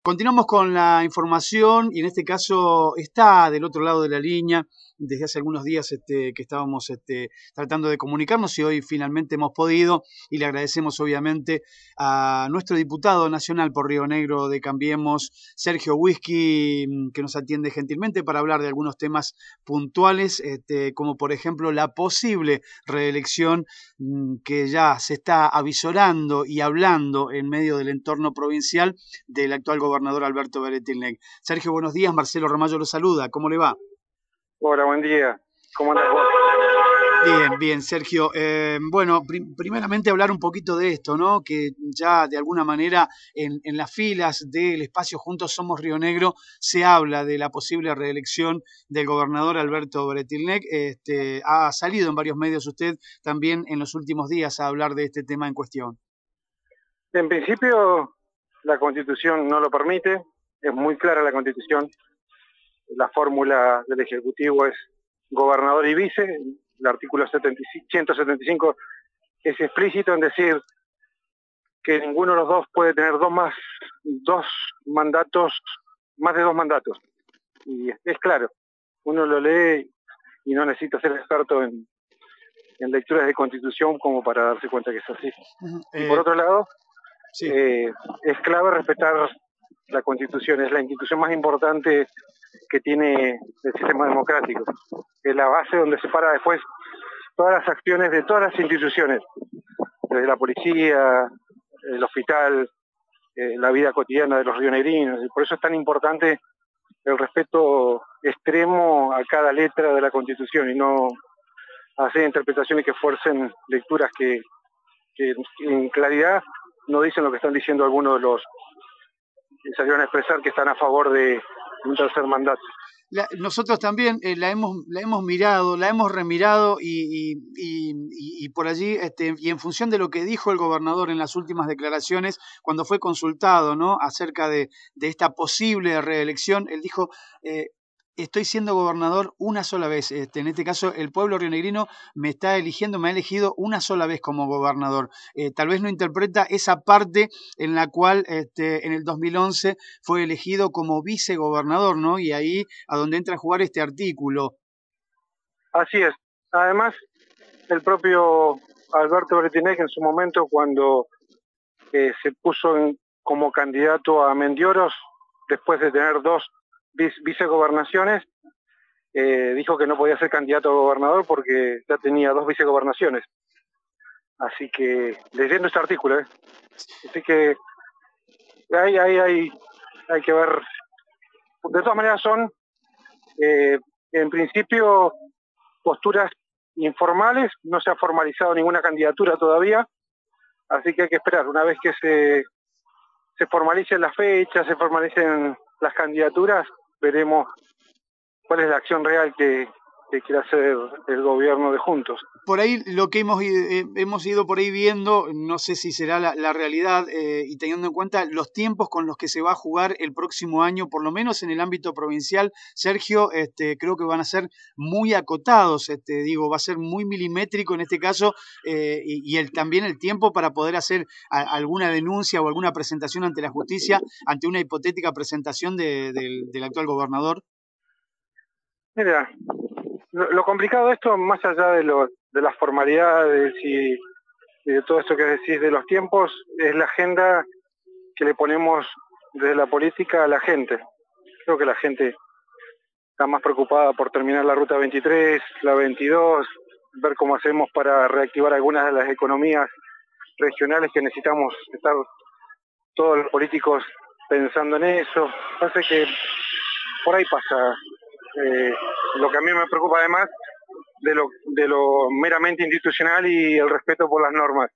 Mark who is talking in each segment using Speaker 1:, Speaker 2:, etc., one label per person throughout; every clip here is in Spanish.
Speaker 1: Continuamos con la información y en este caso está del otro lado de la línea desde hace algunos días que estábamos tratando de comunicarnos y hoy finalmente hemos podido y le agradecemos obviamente a nuestro diputado nacional por Río Negro de Cambiemos, Sergio Whisky, que nos atiende gentilmente para hablar de algunos temas puntuales, como por ejemplo la posible reelección que ya se está avisorando y hablando en medio del entorno provincial del actual gobernador Alberto Beretilnec. Sergio, buenos días. Marcelo Ramallo lo saluda. ¿Cómo le va?
Speaker 2: Hola, buen día. ¿Cómo andás vos?
Speaker 1: Bien, bien, Sergio. Bueno, primeramente hablar un poquito de esto, ¿no? Que ya de alguna manera en las filas del espacio Juntos Somos Río Negro se habla de la posible reelección del gobernador Alberto Beretilnec. Ha salido en varios medios usted también en los últimos días a hablar de este tema en cuestión.
Speaker 2: En principio, la Constitución no lo permite. Es muy clara la Constitución. La fórmula del Ejecutivo es gobernador y vice. El artículo 175 es explícito en decir que ninguno de los dos puede tener dos mandatos, más de dos mandatos. Y es claro. Uno lo lee y no necesita ser experto en lecturas de Constitución como para darse cuenta que es así. Y por otro lado,
Speaker 1: Sí.
Speaker 2: es clave respetar la Constitución. Es la institución más importante que tiene el sistema democrático. Es la base donde se para después todas las acciones de todas las instituciones, desde la policía, el hospital, la vida cotidiana de los rionegrinos. Y por eso es tan importante el respeto extremo a cada letra de la Constitución y no hacer interpretaciones que fuercen lecturas que en claridad no dicen lo que están diciendo algunos de los que salieron a expresar que están a favor de un tercer mandato.
Speaker 1: Nosotros también la hemos mirado, la hemos remirado y por allí, y en función de lo que dijo el gobernador en las últimas declaraciones, cuando fue consultado, ¿no?, acerca de esta posible reelección, él dijo, estoy siendo gobernador una sola vez, en este caso el pueblo rionegrino me está eligiendo, me ha elegido una sola vez como gobernador. Tal vez no interpreta esa parte en la cual en el 2011 fue elegido como vicegobernador, ¿no? Y ahí a donde entra a jugar este artículo.
Speaker 2: Así es. Además, el propio Alberto Beretilnec en su momento, cuando se puso como candidato a Mendioros, después de tener dos vicegobernaciones, dijo que no podía ser candidato a gobernador porque ya tenía dos vicegobernaciones. Así que, leyendo este artículo, así que hay que ver. De todas maneras son, en principio, posturas informales, no se ha formalizado ninguna candidatura todavía, así que hay que esperar. Una vez que se formalicen las fechas, se formalicen las candidaturas, veremos cuál es la acción real que quiere hacer el gobierno de Juntos.
Speaker 1: Por ahí lo que hemos ido por ahí viendo, no sé si será la realidad, y teniendo en cuenta los tiempos con los que se va a jugar el próximo año, por lo menos en el ámbito provincial, Sergio, creo que van a ser muy acotados, digo, va a ser muy milimétrico en este caso, y también el tiempo para poder hacer alguna denuncia o alguna presentación ante la justicia, ante una hipotética presentación del actual gobernador.
Speaker 2: Mira, lo complicado de esto, más allá de las formalidades y de todo esto que decís de los tiempos, es la agenda que le ponemos desde la política a la gente. Creo que la gente está más preocupada por terminar la ruta 23, la 22, ver cómo hacemos para reactivar algunas de las economías regionales que necesitamos estar todos los políticos pensando en eso. Parece que por ahí pasa. Lo que a mí me preocupa además de lo meramente institucional y el respeto por las normas.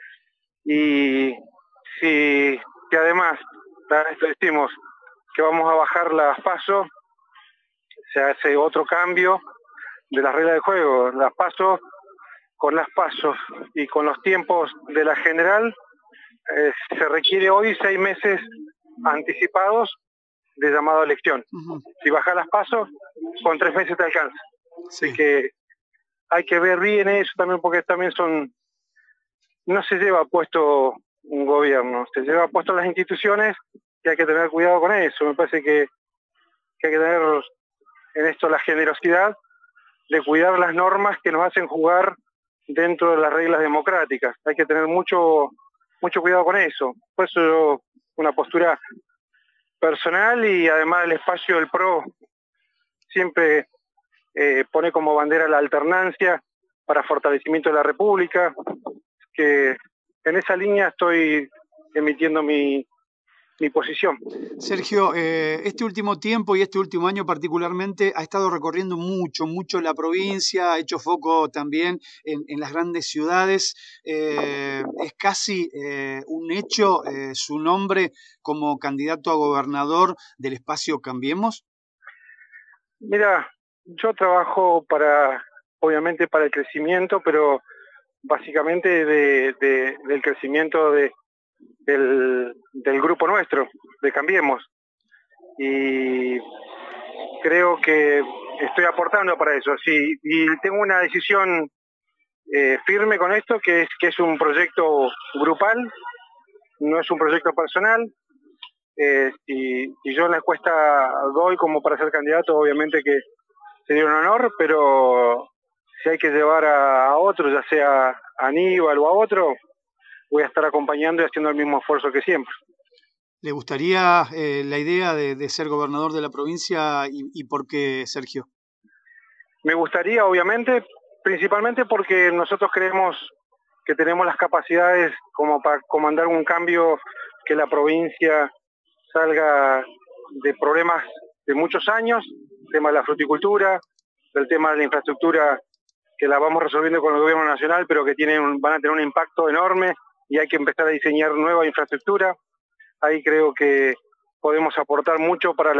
Speaker 2: Y si que además decimos que vamos a bajar las PASO, se hace otro cambio de las reglas de juego. Las PASO, con las PASO y con los tiempos de la general, se requiere hoy 6 meses anticipados de llamado a elección. Si bajas las PASO, con 3 meses te alcanza.
Speaker 1: Sí.
Speaker 2: Así que hay que ver bien eso también, porque también no se lleva puesto un gobierno, se lleva puesto las instituciones hay que tener cuidado con eso. Me parece que hay que tener en esto la generosidad de cuidar las normas que nos hacen jugar dentro de las reglas democráticas. Hay que tener mucho cuidado con eso. Por eso una postura personal, y además el espacio del PRO siempre pone como bandera la alternancia para fortalecimiento de la República, que en esa línea estoy emitiendo mi posición.
Speaker 1: Sergio, este último tiempo y este último año particularmente ha estado recorriendo mucho la provincia, ha hecho foco también en las grandes ciudades. Es casi un hecho su nombre como candidato a gobernador del espacio Cambiemos.
Speaker 2: Mira, yo trabajo obviamente para el crecimiento, pero básicamente del crecimiento del grupo nuestro, de Cambiemos. Y creo que estoy aportando para eso. Sí, y tengo una decisión firme con esto, que es un proyecto grupal, no es un proyecto personal. Si yo en la encuesta doy como para ser candidato, obviamente que sería un honor, pero si hay que llevar a otro, ya sea a Aníbal o a otro, voy a estar acompañando y haciendo el mismo esfuerzo que siempre.
Speaker 1: ¿Le gustaría la idea de ser gobernador de la provincia y por qué, Sergio?
Speaker 2: Me gustaría, obviamente, principalmente porque nosotros creemos que tenemos las capacidades como para comandar un cambio, que la provincia salga de problemas de muchos años, el tema de la fruticultura, del tema de la infraestructura, que la vamos resolviendo con el gobierno nacional, pero que van a tener un impacto enorme y hay que empezar a diseñar nueva infraestructura. Ahí creo que podemos aportar mucho para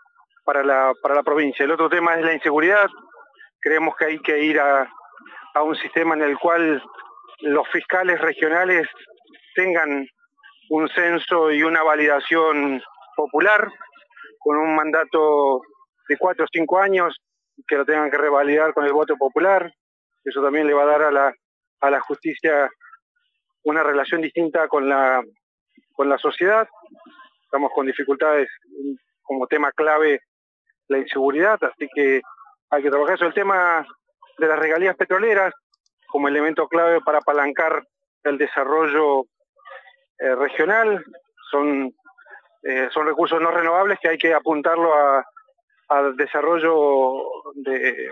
Speaker 2: la provincia. El otro tema es la inseguridad. Creemos que hay que ir a un sistema en el cual los fiscales regionales tengan un censo y una validación popular, con un mandato de 4 o 5 años, que lo tengan que revalidar con el voto popular. Eso también le va a dar a la justicia una relación distinta con la sociedad. Estamos con dificultades como tema clave la inseguridad, así que hay que trabajar eso. El tema de las regalías petroleras como elemento clave para apalancar el desarrollo regional. Son recursos no renovables que hay que apuntarlo al desarrollo de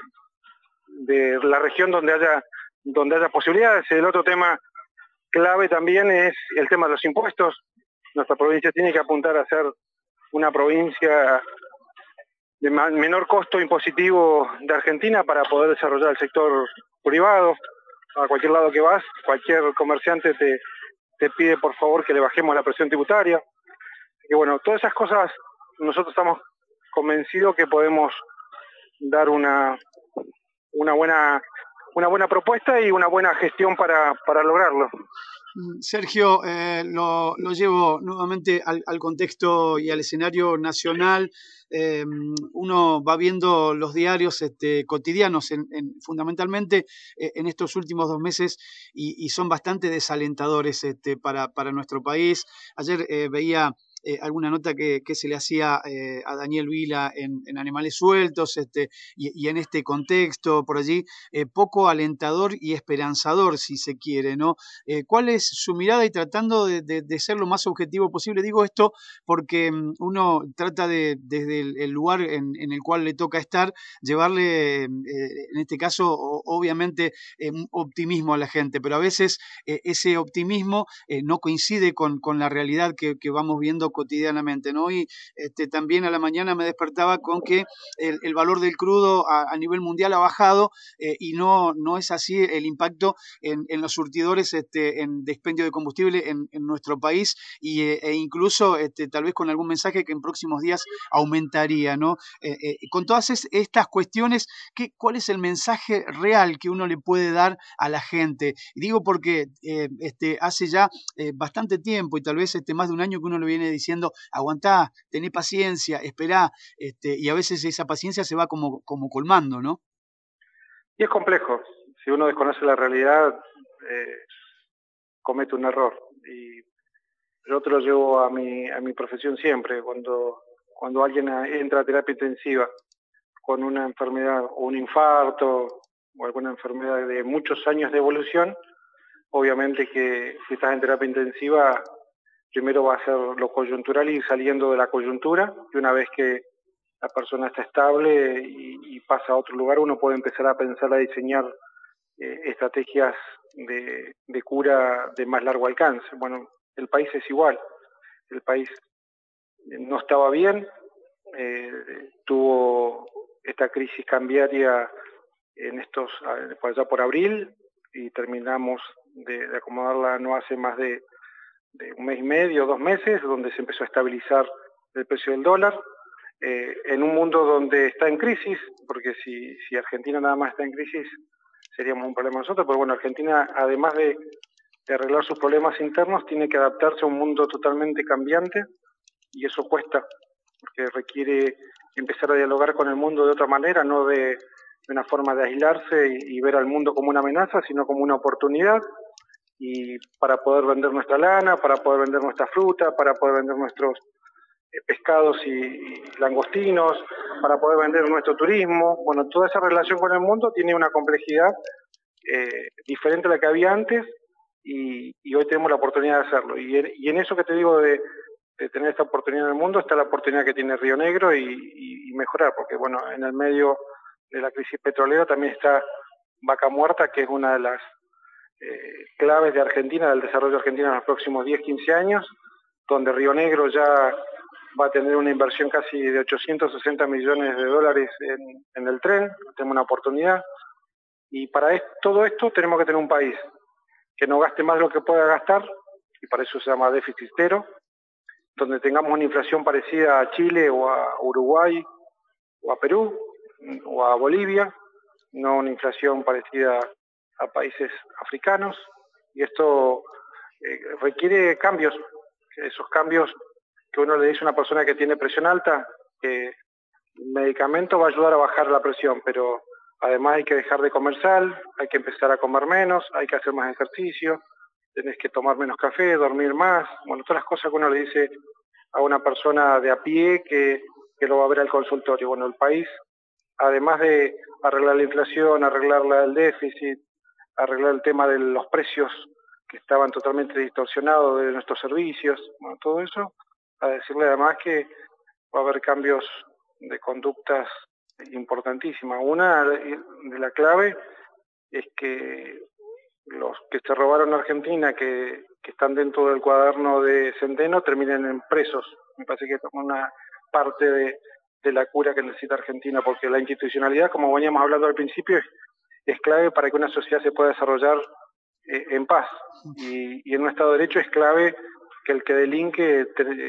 Speaker 2: la región donde haya posibilidades. El otro tema clave también es el tema de los impuestos. Nuestra provincia tiene que apuntar a ser una provincia de menor costo impositivo de Argentina para poder desarrollar el sector privado. A cualquier lado que vas, cualquier comerciante te pide por favor que le bajemos la presión tributaria. Y bueno, todas esas cosas nosotros estamos convencidos que podemos dar una buena propuesta y una buena gestión para lograrlo.
Speaker 1: Sergio, lo llevo nuevamente al contexto y al escenario nacional. Uno va viendo los diarios cotidianos, fundamentalmente en estos últimos 2 meses, y son bastante desalentadores para nuestro país. Ayer veía alguna nota que se le hacía a Daniel Vila en Animales Sueltos, y en este contexto, por allí, poco alentador y esperanzador, si se quiere, ¿no? ¿Cuál es su mirada y tratando de ser lo más objetivo posible? Digo esto porque uno trata desde el lugar en el cual le toca estar, llevarle, en este caso, obviamente, optimismo a la gente, pero a veces ese optimismo no coincide con la realidad que vamos viendo cotidianamente, ¿no? Y también a la mañana me despertaba con que el valor del crudo a nivel mundial ha bajado, y no es así el impacto en los surtidores, en expendio de combustible en nuestro país, e incluso tal vez con algún mensaje que en próximos días aumentaría, ¿no? Con todas estas cuestiones, ¿cuál es el mensaje real que uno le puede dar a la gente? Y digo porque hace ya bastante tiempo y tal vez más de un año que uno le viene diciendo: aguantá, tené paciencia, esperá, y a veces esa paciencia se va como colmando, ¿no?
Speaker 2: Y es complejo. Si uno desconoce la realidad, comete un error. Y Yo te lo llevo a mi profesión siempre. Cuando alguien entra a terapia intensiva con una enfermedad o un infarto o alguna enfermedad de muchos años de evolución, obviamente que si estás en terapia intensiva, primero va a ser lo coyuntural, ir saliendo de la coyuntura, y una vez que la persona está estable y pasa a otro lugar, uno puede empezar a pensar, a diseñar estrategias de cura de más largo alcance. Bueno, el país es igual. El país no estaba bien, tuvo esta crisis cambiaria allá por abril, y terminamos de acomodarla no hace más de un mes y medio, 2 meses, donde se empezó a estabilizar el precio del dólar, en un mundo donde está en crisis, porque si Argentina nada más está en crisis, seríamos un problema nosotros, pero bueno, Argentina, además de arreglar sus problemas internos, tiene que adaptarse a un mundo totalmente cambiante, y eso cuesta, porque requiere empezar a dialogar con el mundo de otra manera, no de una forma de aislarse y ver al mundo como una amenaza, sino como una oportunidad, y para poder vender nuestra lana, para poder vender nuestra fruta, para poder vender nuestros pescados y langostinos, para poder vender nuestro turismo. Bueno, toda esa relación con el mundo tiene una complejidad diferente a la que había antes, y hoy tenemos la oportunidad de hacerlo. Y en eso que te digo de tener esta oportunidad en el mundo, está la oportunidad que tiene Río Negro y mejorar, porque bueno, en el medio de la crisis petrolera también está Vaca Muerta, que es una de las claves de Argentina, del desarrollo argentino en los próximos 10, 15 años, donde Río Negro ya va a tener una inversión casi de 860 millones de dólares en el tren. Tenemos una oportunidad, y para todo esto tenemos que tener un país que no gaste más de lo que pueda gastar, y para eso se llama déficit cero, donde tengamos una inflación parecida a Chile o a Uruguay o a Perú o a Bolivia, no una inflación parecida a países africanos, y esto requiere cambios. Esos cambios que uno le dice a una persona que tiene presión alta, que el medicamento va a ayudar a bajar la presión, pero además hay que dejar de comer sal, hay que empezar a comer menos, hay que hacer más ejercicio, tenés que tomar menos café, dormir más, bueno, todas las cosas que uno le dice a una persona de a pie que lo va a ver al consultorio. Bueno, el país, además de arreglar la inflación, arreglar el déficit, arreglar el tema de los precios que estaban totalmente distorsionados de nuestros servicios, bueno, todo eso, a decirle además que va a haber cambios de conductas importantísimas. Una de la clave es que los que se robaron a Argentina, que están dentro del cuaderno de Centeno, terminen en presos. Me parece que es una parte de la cura que necesita Argentina, porque la institucionalidad, como veníamos hablando al principio, es clave para que una sociedad se pueda desarrollar en paz. Y en un Estado de Derecho es clave que el que delinque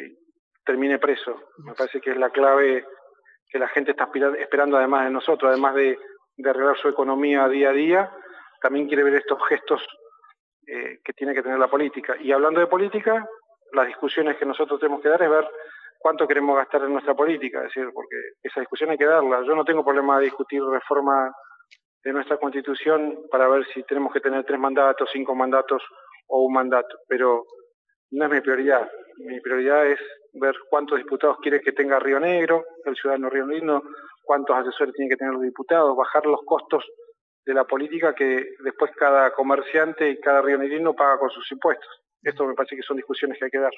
Speaker 2: termine preso. Me parece que es la clave que la gente está esperando, además de nosotros, además de arreglar su economía día a día, también quiere ver estos gestos que tiene que tener la política. Y hablando de política, las discusiones que nosotros tenemos que dar es ver cuánto queremos gastar en nuestra política, es decir, porque esa discusión hay que darla. Yo no tengo problema de discutir reforma de nuestra Constitución para ver si tenemos que tener 3 mandatos, 5 mandatos o un mandato, pero no es mi prioridad. Mi prioridad es ver cuántos diputados quiere que tenga Río Negro, el ciudadano rionegro, cuántos asesores tienen que tener los diputados, bajar los costos de la política que después cada comerciante y cada rionegrino paga con sus impuestos. Esto me parece que son discusiones que hay que dar.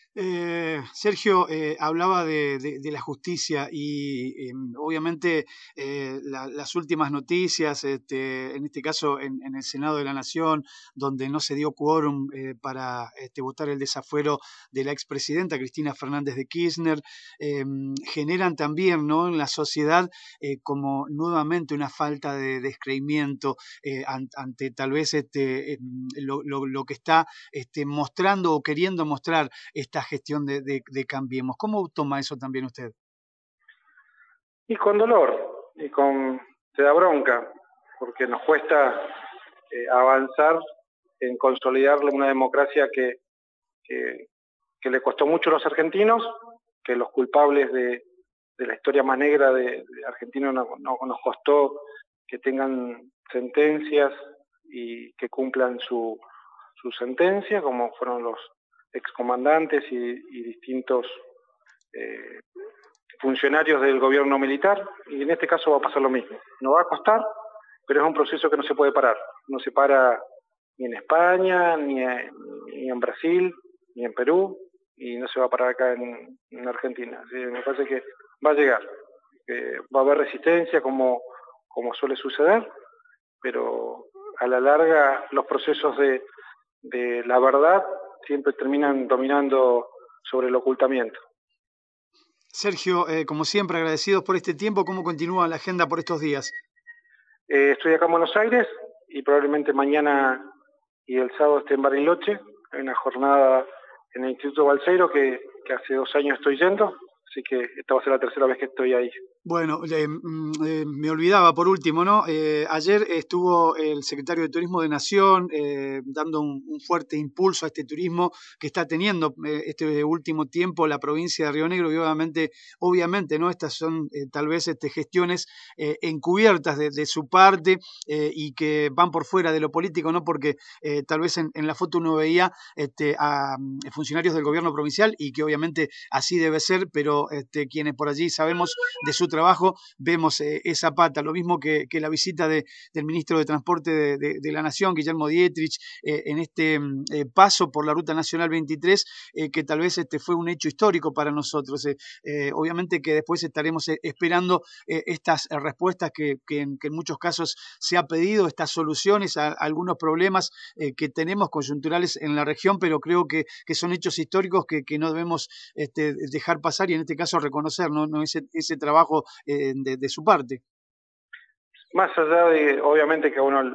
Speaker 1: Sergio, hablaba de la justicia y obviamente las últimas noticias, en este caso en el Senado de la Nación, donde no se dio quórum para votar el desafuero de la expresidenta Cristina Fernández de Kirchner, generan también, ¿no?, en la sociedad como nuevamente una falta de descreimiento ante tal vez lo que está mostrando o queriendo mostrar esta gestión de Cambiemos. ¿Cómo toma eso también usted?
Speaker 2: Y con dolor, te da bronca, porque nos cuesta avanzar en consolidar una democracia que le costó mucho a los argentinos, que los culpables de la historia más negra de Argentina nos costó que tengan sentencias y que cumplan su sentencia, como fueron los excomandantes y distintos funcionarios del gobierno militar, y en este caso va a pasar lo mismo. Nos va a costar, pero es un proceso que no se puede parar. No se para ni en España, ni en Brasil, ni en Perú, y no se va a parar acá en Argentina. Así, me parece que va a llegar. Va a haber resistencia como suele suceder, pero a la larga los procesos de la verdad siempre terminan dominando sobre el ocultamiento.
Speaker 1: Sergio, como siempre, agradecidos por este tiempo. ¿Cómo continúa la agenda por estos días?
Speaker 2: Estoy acá en Buenos Aires y probablemente mañana y el sábado esté en Bariloche. Hay una jornada en el Instituto Balseiro que hace 2 años estoy yendo, así que esta va a ser la tercera vez que estoy ahí.
Speaker 1: Bueno, me olvidaba por último, ¿no? Ayer estuvo el secretario de Turismo de Nación dando un fuerte impulso a este turismo que está teniendo este último tiempo la provincia de Río Negro y obviamente, ¿no? Estas son tal vez gestiones encubiertas de su parte y que van por fuera de lo político, ¿no? Porque tal vez en la foto uno veía a funcionarios del gobierno provincial y que obviamente así debe ser, pero quienes por allí sabemos de su trabajo, vemos esa pata, lo mismo que la visita del ministro de Transporte de la Nación, Guillermo Dietrich, en este paso por la Ruta Nacional 23, que tal vez fue un hecho histórico para nosotros. Obviamente que después estaremos esperando estas respuestas que en muchos casos se ha pedido, estas soluciones a algunos problemas que tenemos coyunturales en la región, pero creo que son hechos históricos que no debemos dejar pasar y en este caso reconocer, ¿no? Ese trabajo de su parte.
Speaker 2: Más allá de, obviamente que a uno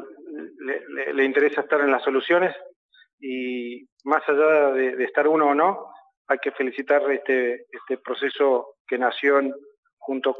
Speaker 2: le interesa estar en las soluciones, y más allá de estar uno o no, hay que felicitar este proceso que Nación junto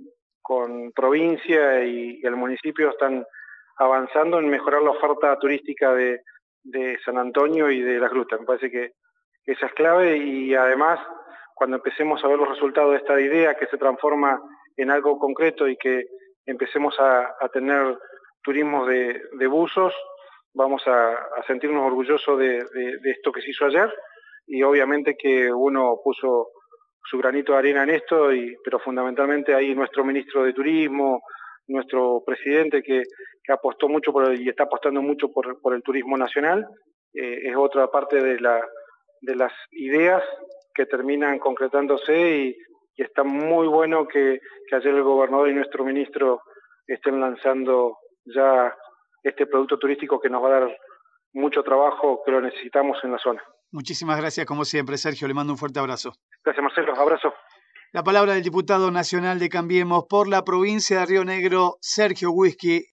Speaker 2: con provincia y el municipio están avanzando en mejorar la oferta turística de San Antonio y de las grutas. Me parece que esa es clave, y además cuando empecemos a ver los resultados de esta idea que se transforma en algo concreto y que empecemos a tener turismos de buzos, vamos a sentirnos orgullosos de esto que se hizo ayer, y obviamente que uno puso su granito de arena en esto, pero fundamentalmente ahí nuestro ministro de Turismo, nuestro presidente que apostó mucho y está apostando mucho por el turismo nacional, es otra parte de las ideas que terminan concretándose, y está muy bueno que ayer el gobernador y nuestro ministro estén lanzando ya este producto turístico que nos va a dar mucho trabajo, que lo necesitamos en la zona.
Speaker 1: Muchísimas gracias como siempre, Sergio, le mando un fuerte abrazo.
Speaker 2: Gracias, Marcelo, abrazo.
Speaker 1: La palabra del diputado nacional de Cambiemos por la provincia de Río Negro, Sergio Whisky.